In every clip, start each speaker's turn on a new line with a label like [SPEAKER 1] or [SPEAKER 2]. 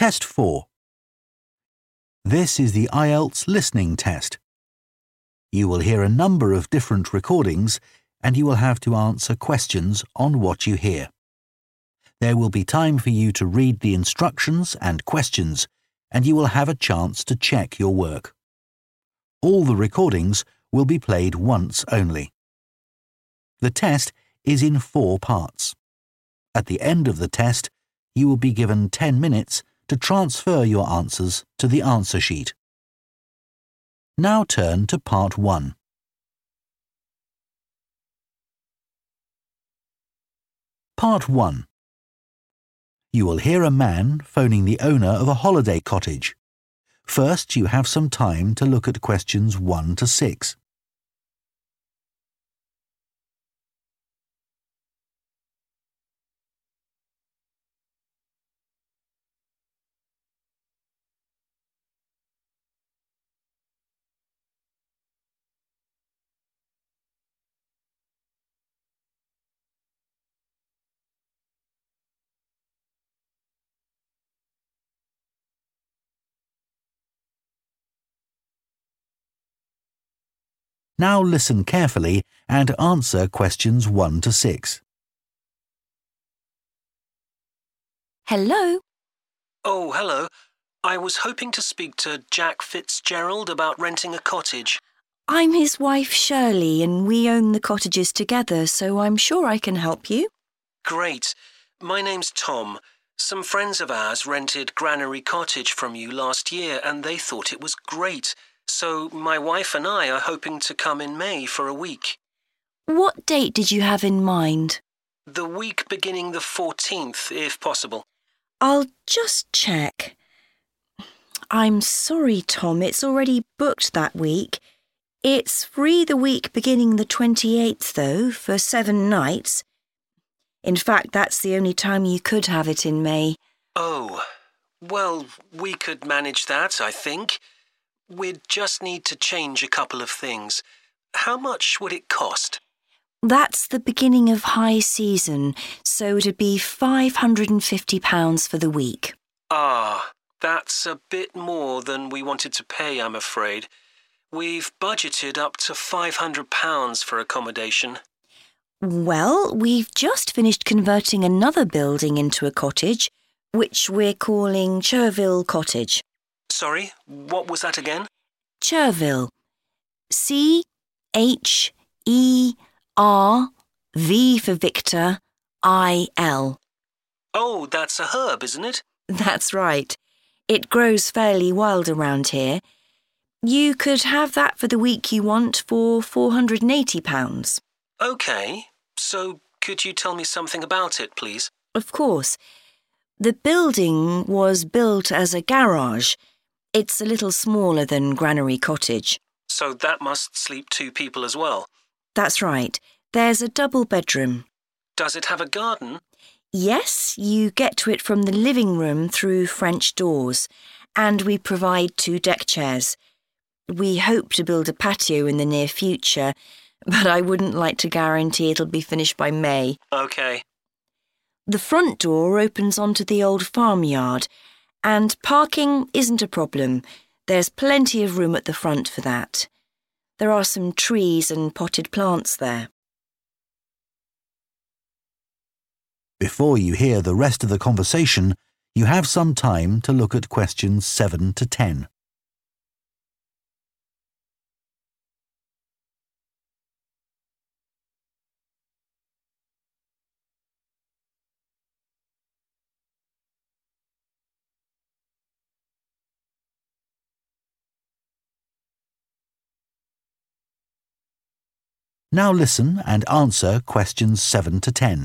[SPEAKER 1] Test 4. This is the IELTS listening test. You will hear a number of different recordings and you will have to answer questions on what you hear. There will be time for you to read the instructions and questions, and you will have a chance to check your work. All the recordings will be played once only. The test is in 4 parts. At the end of the test, you will be given 10 minutes to transfer your answers to the answer sheet. Now turn to Part 1. Part 1. You will hear a man phoning the owner of a holiday cottage. First, you have some time to look at questions 1 to 6. Now listen carefully and answer questions 1 to 6.
[SPEAKER 2] Hello?
[SPEAKER 3] Oh, hello. I was hoping to speak to Jack Fitzgerald about renting a cottage.
[SPEAKER 2] I'm his wife Shirley and we own the cottages together, so I'm sure I can help you.
[SPEAKER 3] Great. My name's Tom. Some friends of ours rented Granary Cottage from you last year and they thought it was great. So my wife and I are hoping to come in May for a week.
[SPEAKER 2] What date did you have in mind?
[SPEAKER 3] The week beginning the 14th, if possible.
[SPEAKER 2] I'll just check. I'm sorry, Tom, it's already booked that week. It's free the week beginning the 28th, though, for 7 nights. In fact, that's the only time you could have it in May.
[SPEAKER 3] Oh, well, we could manage that, I think. We'd just need to change a couple of things. How much would it cost?
[SPEAKER 2] That's the beginning of high season, so it'd be £550 for the week.
[SPEAKER 3] Ah, that's a bit more than we wanted to pay, I'm afraid. We've budgeted up to £500 for accommodation.
[SPEAKER 2] Well, we've just finished converting another building into a cottage, which we're calling Cherville Cottage.
[SPEAKER 3] Sorry, what was that again?
[SPEAKER 2] Cherville. C-H-E-R-V for Victor, I-L.
[SPEAKER 3] Oh, that's a herb, isn't it?
[SPEAKER 2] That's right. It grows fairly wild around here. You could have that for the week you want for £480.
[SPEAKER 3] OK, so could you tell me something about it, please?
[SPEAKER 2] Of course. The building was built as a garage. It's a little smaller than Granary Cottage.
[SPEAKER 3] So that must sleep 2 people as well?
[SPEAKER 2] That's right. There's a double bedroom.
[SPEAKER 3] Does it have a garden?
[SPEAKER 2] Yes, you get to it from the living room through French doors, and we provide 2 deck chairs. We hope to build a patio in the near future, but I wouldn't like to guarantee it'll be finished by May.
[SPEAKER 3] OK.
[SPEAKER 2] The front door opens onto the old farmyard, and parking isn't a problem. There's plenty of room at the front for that. There are some trees and potted plants there.
[SPEAKER 1] Before you hear the rest of the conversation, you have some time to look at questions 7 to 10. Now listen and answer questions 7 to 10.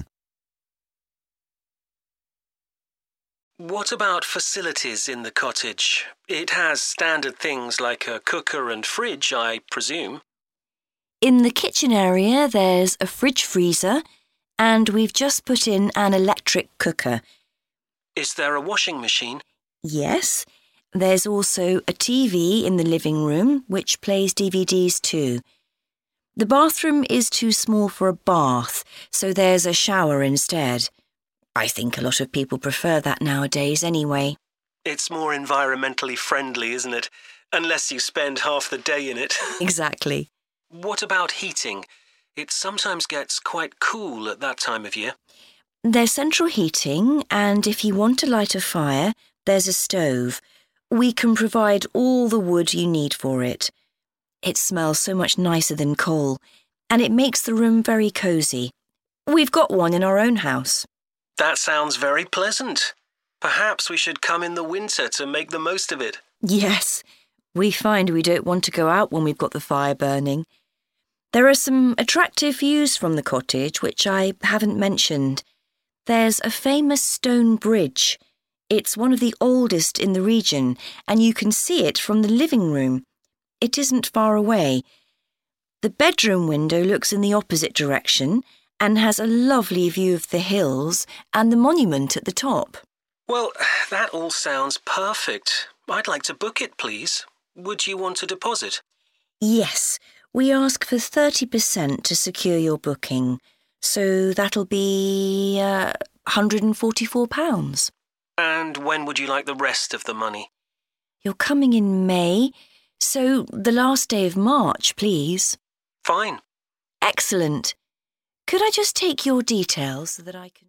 [SPEAKER 3] What about facilities in the cottage? It has standard things like a cooker and fridge, I presume.
[SPEAKER 2] In the kitchen area, there's a fridge freezer, and we've just put in an electric cooker.
[SPEAKER 3] Is there a washing machine?
[SPEAKER 2] Yes. There's also a TV in the living room, which plays DVDs too. The bathroom is too small for a bath, so there's a shower instead. I think a lot of people prefer that nowadays anyway.
[SPEAKER 3] It's more environmentally friendly, isn't it? Unless you spend half the day in it.
[SPEAKER 2] Exactly.
[SPEAKER 3] What about heating? It sometimes gets quite cool at that time of year.
[SPEAKER 2] There's central heating, and if you want to light a fire, there's a stove. We can provide all the wood you need for it. It smells so much nicer than coal, and it makes the room very cosy. We've got one in our own house.
[SPEAKER 3] That sounds very pleasant. Perhaps we should come in the winter to make the most of it.
[SPEAKER 2] Yes, we find we don't want to go out when we've got the fire burning. There are some attractive views from the cottage which I haven't mentioned. There's a famous stone bridge. It's one of the oldest in the region, and you can see it from the living room. It isn't far away. The bedroom window looks in the opposite direction and has a lovely view of the hills and the monument at the top.
[SPEAKER 3] Well, that all sounds perfect. I'd like to book it, please. Would you want a deposit?
[SPEAKER 2] Yes, we ask for 30% to secure your booking, so that'll be £144.
[SPEAKER 3] And when would you like the rest of the money?
[SPEAKER 2] You're coming in May, so the last day of March, please.
[SPEAKER 3] Fine.
[SPEAKER 2] Excellent. Could I just take your details so that I can...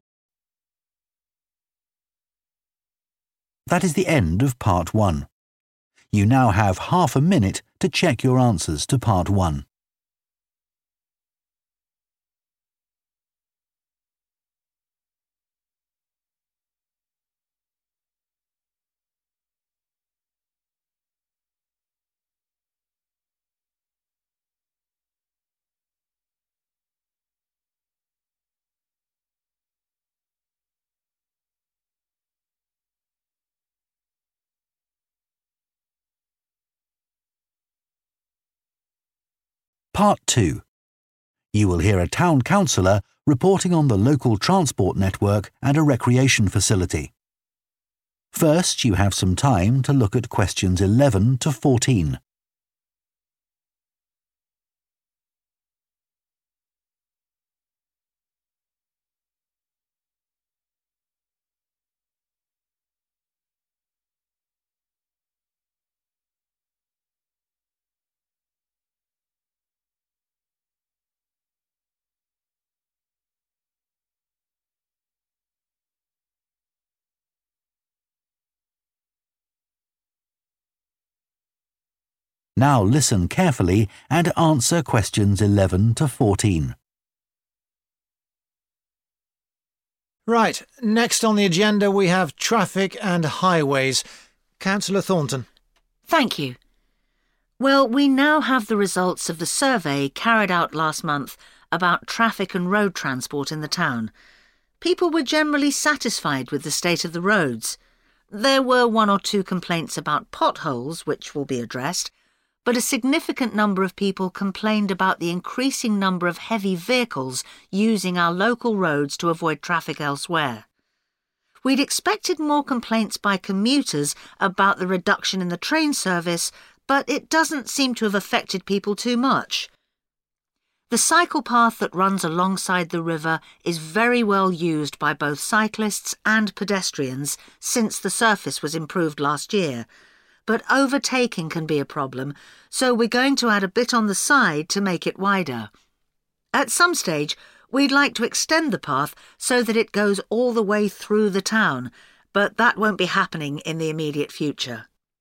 [SPEAKER 1] That is the end of part 1. You now have half a minute to check your answers to part 1. Part 2. You will hear a town councillor reporting on the local transport network and a recreation facility. First, you have some time to look at questions 11 to 14. Now listen carefully and answer questions 11 to 14.
[SPEAKER 4] Right, next on the agenda we have traffic and highways. Councillor Thornton.
[SPEAKER 5] Thank you. Well, we now have the results of the survey carried out last month about traffic and road transport in the town. People were generally satisfied with the state of the roads. There were 1 or 2 complaints about potholes, which will be addressed, but a significant number of people complained about the increasing number of heavy vehicles using our local roads to avoid traffic elsewhere. We'd expected more complaints by commuters about the reduction in the train service, but it doesn't seem to have affected people too much. The cycle path that runs alongside the river is very well used by both cyclists and pedestrians since the surface was improved last year, but overtaking can be a problem, so we're going to add a bit on the side to make it wider. At some stage, we'd like to extend the path so that it goes all the way through the town, but that won't be happening in the immediate future.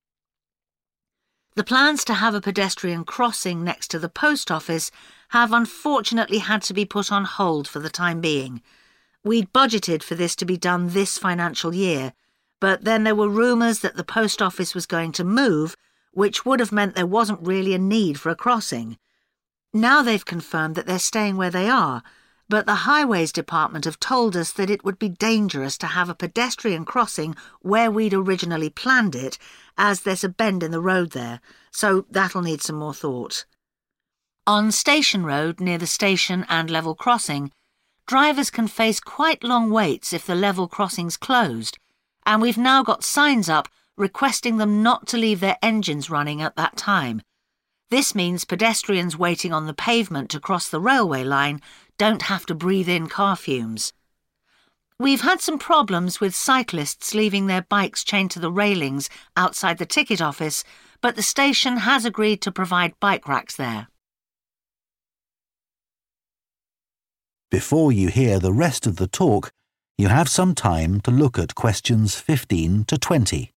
[SPEAKER 5] The plans to have a pedestrian crossing next to the post office have unfortunately had to be put on hold for the time being. We'd budgeted for this to be done this financial year, but then there were rumours that the post office was going to move, which would have meant there wasn't really a need for a crossing. Now they've confirmed that they're staying where they are, but the Highways Department have told us that it would be dangerous to have a pedestrian crossing where we'd originally planned it, as there's a bend in the road there, so that'll need some more thought. On Station Road, near the station and level crossing, drivers can face quite long waits if the level crossing's closed, and we've now got signs up requesting them not to leave their engines running at that time. This means pedestrians waiting on the pavement to cross the railway line don't have to breathe in car fumes. We've had some problems with cyclists leaving their bikes chained to the railings outside the ticket office, but the station has agreed to provide bike racks there.
[SPEAKER 1] Before you hear the rest of the talk, you have some time to look at questions 15 to 20.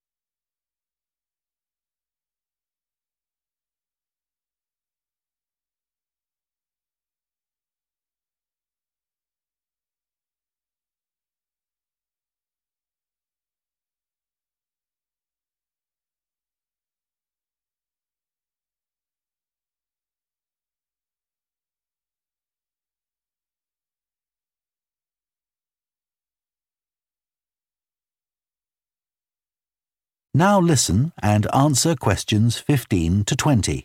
[SPEAKER 1] Now listen and answer questions 15 to 20.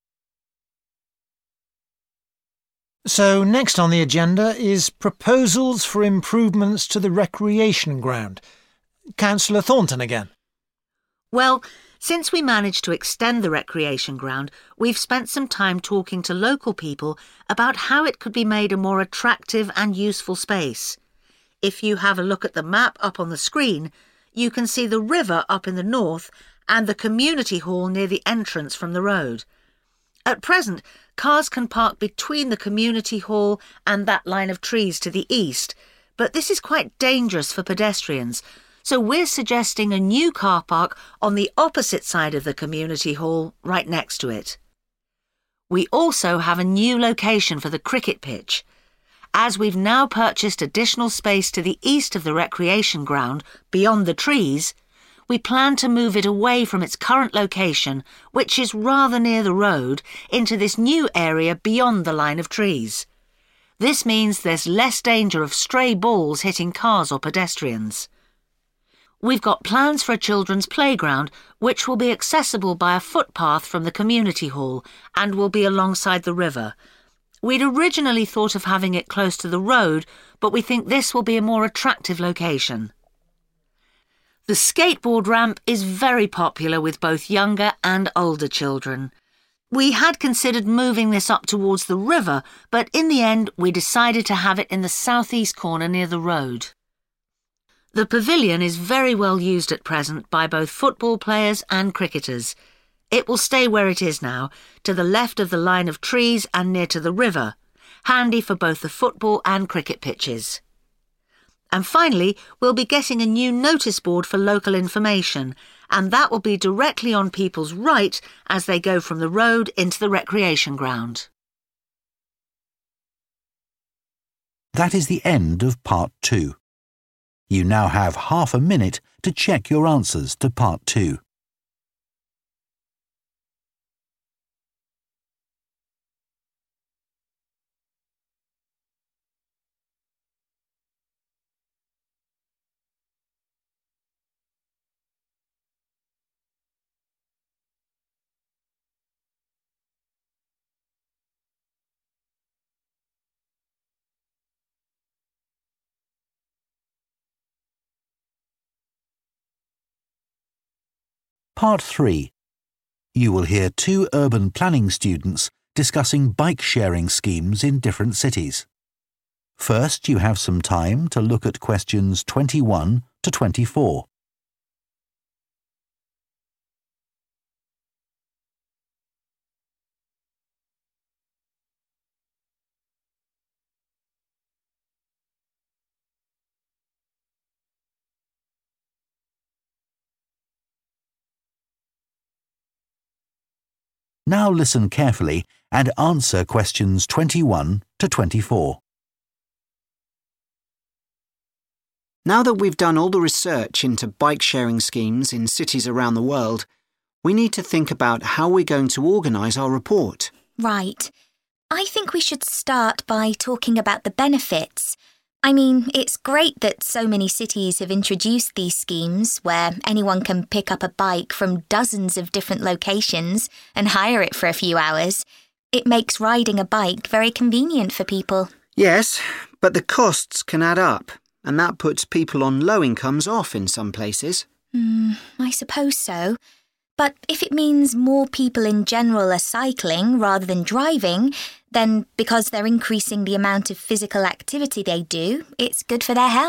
[SPEAKER 4] So next on the agenda is proposals for improvements to the recreation ground. Councillor Thornton again.
[SPEAKER 5] Well, since we managed to extend the recreation ground, we've spent some time talking to local people about how it could be made a more attractive and useful space. If you have a look at the map up on the screen, you can see the river up in the north and the community hall near the entrance from the road. At present, cars can park between the community hall and that line of trees to the east, but this is quite dangerous for pedestrians, so we're suggesting a new car park on the opposite side of the community hall, right next to it. We also have a new location for the cricket pitch. As we've now purchased additional space to the east of the recreation ground, beyond the trees, we plan to move it away from its current location, which is rather near the road, into this new area beyond the line of trees. This means there's less danger of stray balls hitting cars or pedestrians. We've got plans for a children's playground, which will be accessible by a footpath from the community hall and will be alongside the river. We'd originally thought of having it close to the road, but we think this will be a more attractive location. The skateboard ramp is very popular with both younger and older children. We had considered moving this up towards the river, but in the end we decided to have it in the southeast corner near the road. The pavilion is very well used at present by both football players and cricketers. It will stay where it is now, to the left of the line of trees and near to the river, handy for both the football and cricket pitches. And finally, we'll be getting a new notice board for local information, and that will be directly on people's right as they go from the road into the recreation ground.
[SPEAKER 1] That is the end of Part 2. You now have half a minute to check your answers to Part 2. Part 3. You will hear 2 urban planning students discussing bike-sharing schemes in different cities. First, you have some time to look at questions 21 to 24. Now listen carefully and answer questions 21 to 24.
[SPEAKER 6] Now that we've done all the research into bike-sharing schemes in cities around the world, we need to think about how we're going to organise our report.
[SPEAKER 7] Right. I think we should start by talking about the benefits. I mean, it's great that so many cities have introduced these schemes where anyone can pick up a bike from dozens of different locations and hire it for a few hours. It makes riding a bike very convenient for people.
[SPEAKER 6] Yes, but the costs can add up, and that puts people on low incomes off in some places.
[SPEAKER 7] I suppose so. But if it means more people in general are cycling rather than driving, then because they're increasing the amount of physical activity they do, it's good for their health.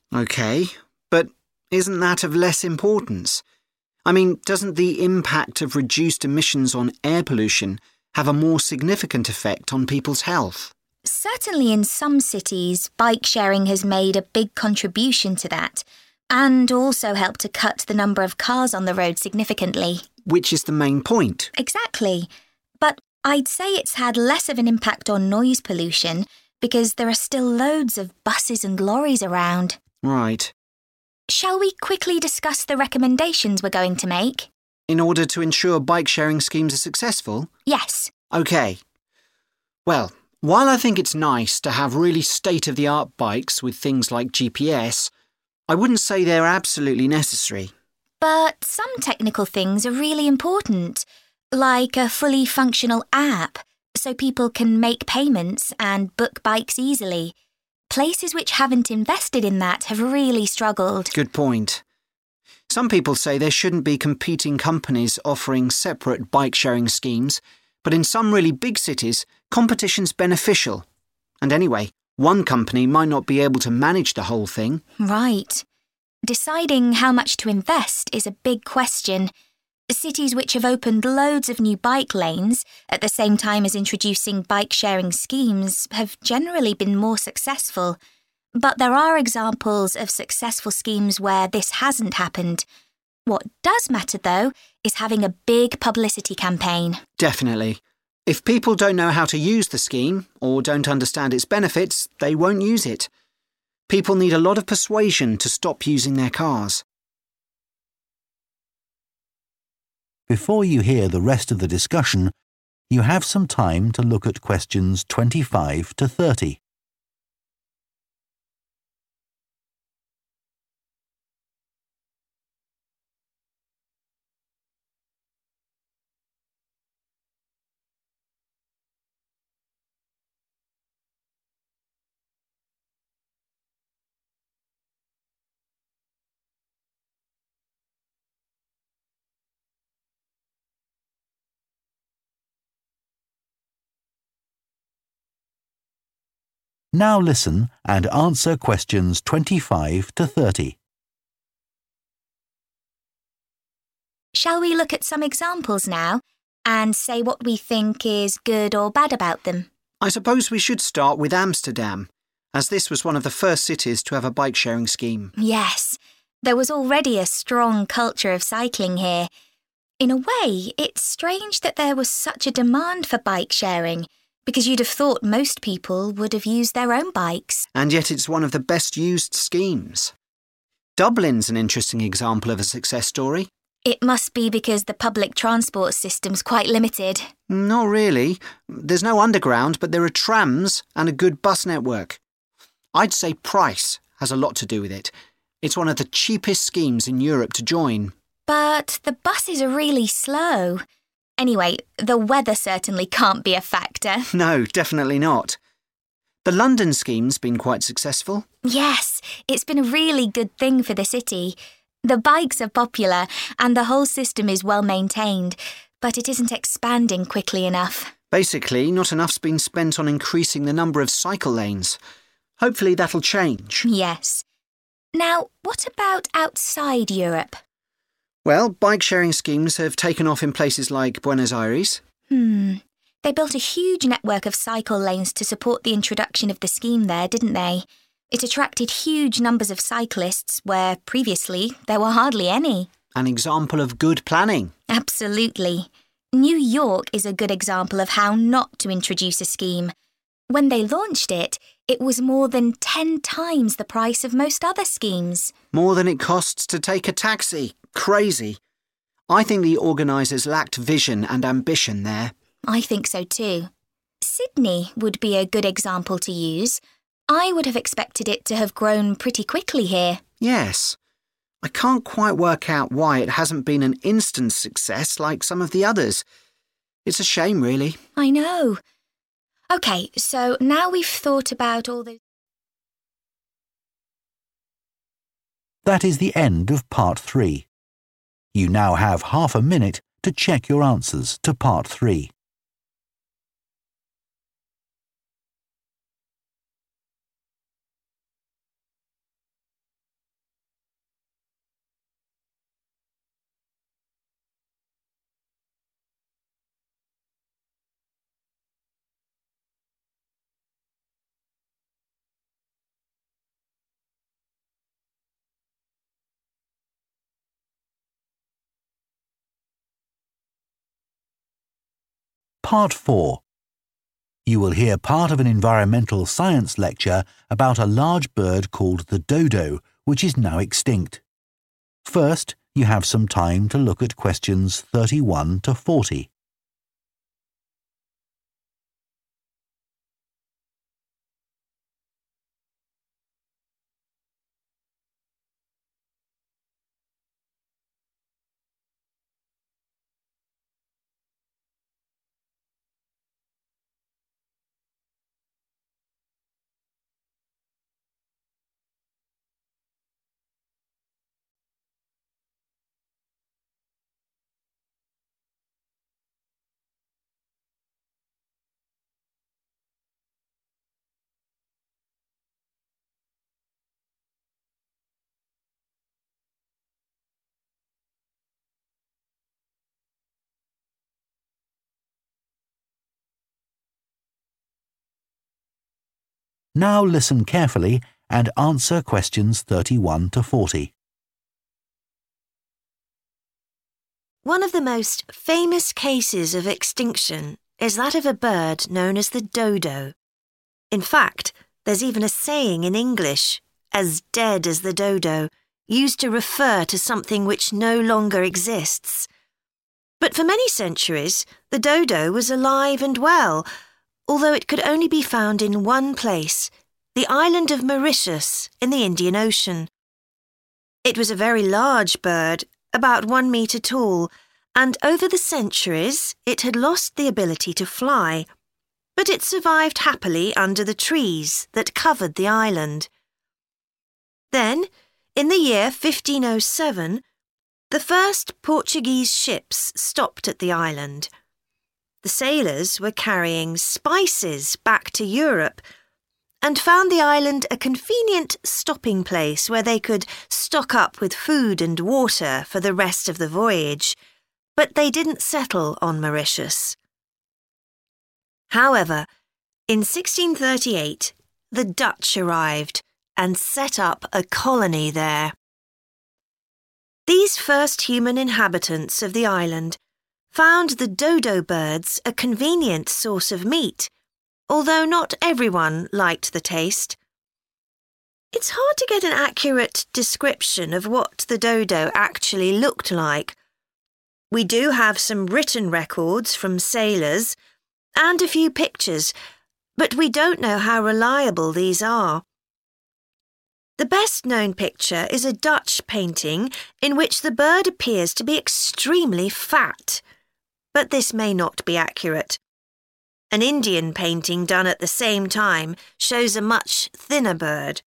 [SPEAKER 6] OK, but isn't that of less importance? I mean, doesn't the impact of reduced emissions on air pollution have a more significant effect on people's health?
[SPEAKER 7] Certainly in some cities, bike sharing has made a big contribution to that, and also helped to cut the number of cars on the road significantly.
[SPEAKER 6] Which is the main point.
[SPEAKER 7] Exactly. But I'd say it's had less of an impact on noise pollution because there are still loads of buses and lorries around.
[SPEAKER 6] Right.
[SPEAKER 7] Shall we quickly discuss the recommendations we're going to make?
[SPEAKER 6] In order to ensure bike sharing schemes are successful?
[SPEAKER 7] Yes.
[SPEAKER 6] OK. Well, while I think it's nice to have really state-of-the-art bikes with things like GPS, I wouldn't say they're absolutely necessary.
[SPEAKER 7] But some technical things are really important, like a fully functional app, so people can make payments and book bikes easily. Places which haven't invested in that have really struggled.
[SPEAKER 6] Good point. Some people say there shouldn't be competing companies offering separate bike-sharing schemes, but in some really big cities, competition's beneficial. And anyway, one company might not be able to manage the whole thing.
[SPEAKER 7] Right. Deciding how much to invest is a big question. Cities which have opened loads of new bike lanes at the same time as introducing bike-sharing schemes have generally been more successful. But there are examples of successful schemes where this hasn't happened. What does matter, though, is having a big publicity campaign.
[SPEAKER 6] Definitely. If people don't know how to use the scheme or don't understand its benefits, they won't use it. People need a lot of persuasion to stop using their cars.
[SPEAKER 1] Before you hear the rest of the discussion, you have some time to look at questions 25 to 30. Now listen and answer questions 25 to 30.
[SPEAKER 7] Shall we look at some examples now and say what we think is good or bad about them?
[SPEAKER 6] I suppose we should start with Amsterdam, as this was one of the first cities to have a bike-sharing scheme.
[SPEAKER 7] Yes, there was already a strong culture of cycling here. In a way, it's strange that there was such a demand for bike sharing, because you'd have thought most people would have used their own bikes.
[SPEAKER 6] And yet it's one of the best used schemes. Dublin's an interesting example of a success story.
[SPEAKER 7] It must be because the public transport system's quite limited.
[SPEAKER 6] Not really. There's no underground, but there are trams and a good bus network. I'd say price has a lot to do with it. It's one of the cheapest schemes in Europe to join.
[SPEAKER 7] But the buses are really slow. Anyway, the weather certainly can't be a factor.
[SPEAKER 6] No, definitely not. The London scheme's been quite successful.
[SPEAKER 7] Yes, it's been a really good thing for the city. The bikes are popular and the whole system is well maintained, but it isn't expanding quickly enough.
[SPEAKER 6] Basically, not enough's been spent on increasing the number of cycle lanes. Hopefully that'll change.
[SPEAKER 7] Yes. Now, what about outside Europe?
[SPEAKER 6] Well, bike-sharing schemes have taken off in places like Buenos Aires.
[SPEAKER 7] They built a huge network of cycle lanes to support the introduction of the scheme there, didn't they? It attracted huge numbers of cyclists where previously there were hardly any.
[SPEAKER 6] An example of good planning.
[SPEAKER 7] Absolutely. New York is a good example of how not to introduce a scheme. When they launched it, it was more than 10 times the price of most other schemes.
[SPEAKER 6] More than it costs to take a taxi. Crazy. I think the organisers lacked vision and ambition there.
[SPEAKER 7] I think so too. Sydney would be a good example to use. I would have expected it to have grown pretty quickly here.
[SPEAKER 6] Yes. I can't quite work out why it hasn't been an instant success like some of the others. It's a shame, really.
[SPEAKER 7] I know. OK, so now we've thought about all the...
[SPEAKER 1] That is the end of part 3. You now have half a minute to check your answers to part 3. Part 4. You will hear part of an environmental science lecture about a large bird called the dodo, which is now extinct. First, you have some time to look at questions 31 to 40. Now listen carefully and answer questions 31 to 40.
[SPEAKER 2] One of the most famous cases of extinction is that of a bird known as the dodo. In fact, there's even a saying in English, as dead as the dodo, used to refer to something which no longer exists. But for many centuries, the dodo was alive and well, although it could only be found in one place, the island of Mauritius in the Indian Ocean. It was a very large bird, about 1 metre tall, and over the centuries it had lost the ability to fly, but it survived happily under the trees that covered the island. Then, in the year 1507, the first Portuguese ships stopped at the island. The sailors were carrying spices back to Europe and found the island a convenient stopping place where they could stock up with food and water for the rest of the voyage, but they didn't settle on Mauritius. However, in 1638, the Dutch arrived and set up a colony there. These first human inhabitants of the island found the dodo birds a convenient source of meat, although not everyone liked the taste. It's hard to get an accurate description of what the dodo actually looked like. We do have some written records from sailors and a few pictures, but we don't know how reliable these are. The best-known picture is a Dutch painting in which the bird appears to be extremely fat, but this may not be accurate. An Indian painting done at the same time shows a much thinner bird.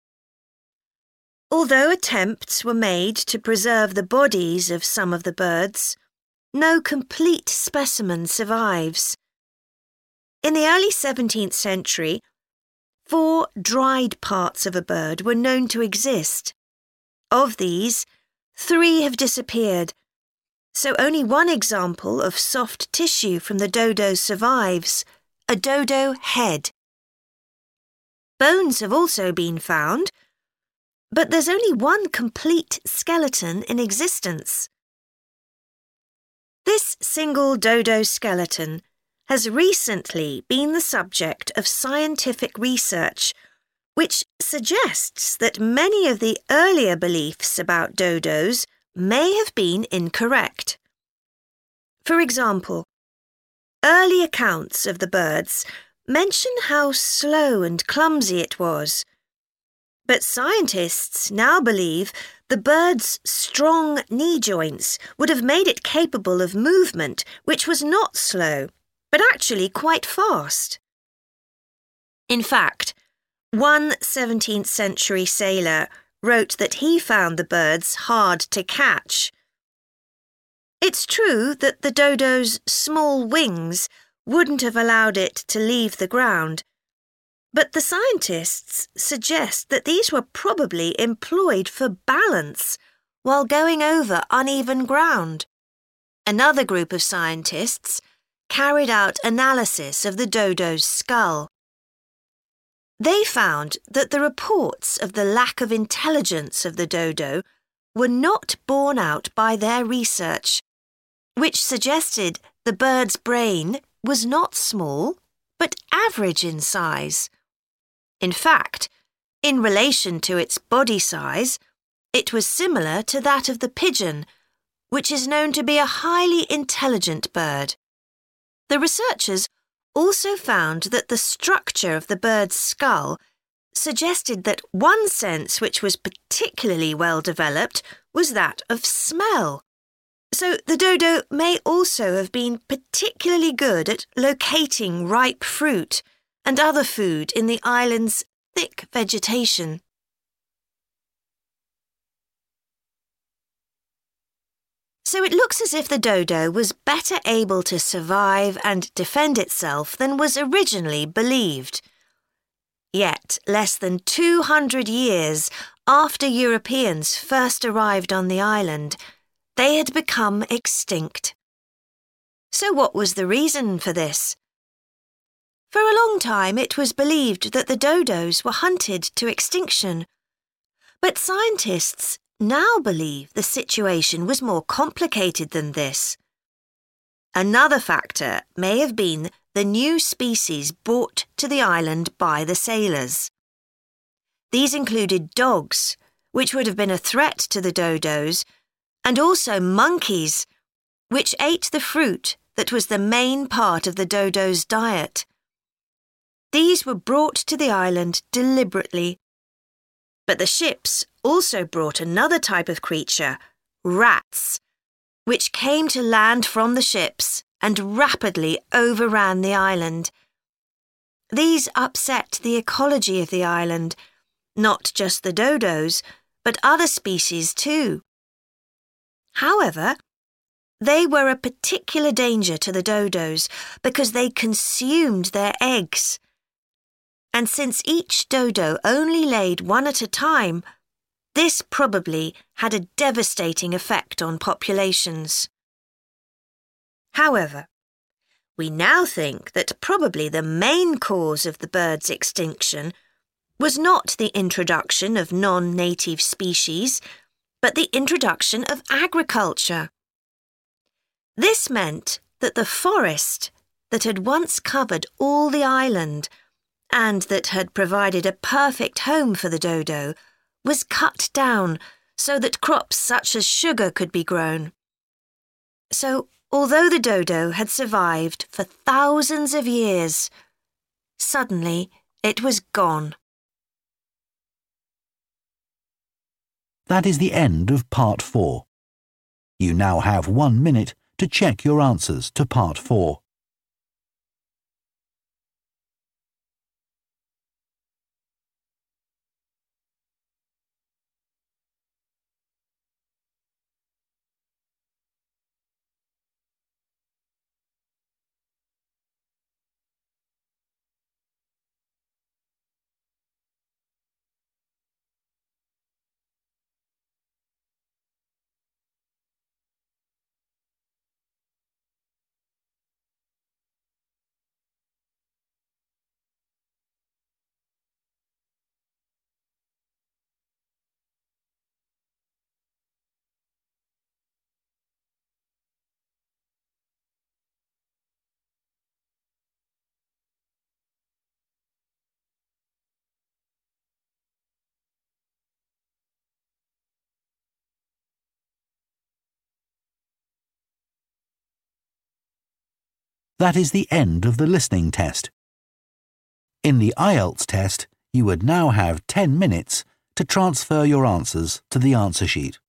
[SPEAKER 2] Although attempts were made to preserve the bodies of some of the birds, no complete specimen survives. In the early 17th century, 4 dried parts of a bird were known to exist. Of these, 3 have disappeared, so only one example of soft tissue from the dodo survives, a dodo head. Bones have also been found, but there's only one complete skeleton in existence. This single dodo skeleton has recently been the subject of scientific research, which suggests that many of the earlier beliefs about dodos may have been incorrect. For example, early accounts of the birds mention how slow and clumsy it was. But scientists now believe the bird's strong knee joints would have made it capable of movement which was not slow, but actually quite fast. In fact, one 17th century sailor wrote that he found the birds hard to catch. It's true that the dodo's small wings wouldn't have allowed it to leave the ground, but the scientists suggest that these were probably employed for balance while going over uneven ground. Another group of scientists carried out analysis of the dodo's skull. They found that the reports of the lack of intelligence of the dodo were not borne out by their research, which suggested the bird's brain
[SPEAKER 8] was not small, but average in size. In fact, in relation to its body size, it was similar to that of the pigeon, which is known to be a highly intelligent bird. The researchers also found that the structure of the bird's skull suggested that one sense which was particularly well developed was that of smell. So the dodo may also have been particularly good at locating ripe fruit and other food in the island's thick vegetation. So it looks as if the dodo was better able to survive and defend itself than was originally believed. Yet, less than 200 years after Europeans first arrived on the island, they had become extinct. So what was the reason for this? For a long time it was believed that the dodos were hunted to extinction. But scientists now believe the situation was more complicated than this. Another factor may have been the new species brought to the island by the sailors. These included dogs, which would have been a threat to the dodos, and also monkeys, which ate the fruit that was the main part of the dodo's diet. These were brought to the island deliberately. But the ships also brought another type of creature, rats, which came to land from the ships and rapidly overran the island. These upset the ecology of the island, not just the dodos, but other species too. However, they were a particular danger to the dodos because they consumed their eggs. And since each dodo only laid one at a time, this probably had a devastating effect on populations. However, we now think that probably the main cause of the bird's extinction was not the introduction of non-native species, but the introduction of agriculture. This meant that the forest that had once covered all the island and that had provided a perfect home for the dodo was cut down so that crops such as sugar could be grown. So, although the dodo had survived for thousands of years, suddenly it was gone.
[SPEAKER 1] That is the end of Part 4. You now have 1 minute to check your answers to Part 4. That is the end of the listening test. In the IELTS test, you would now have 10 minutes to transfer your answers to the answer sheet.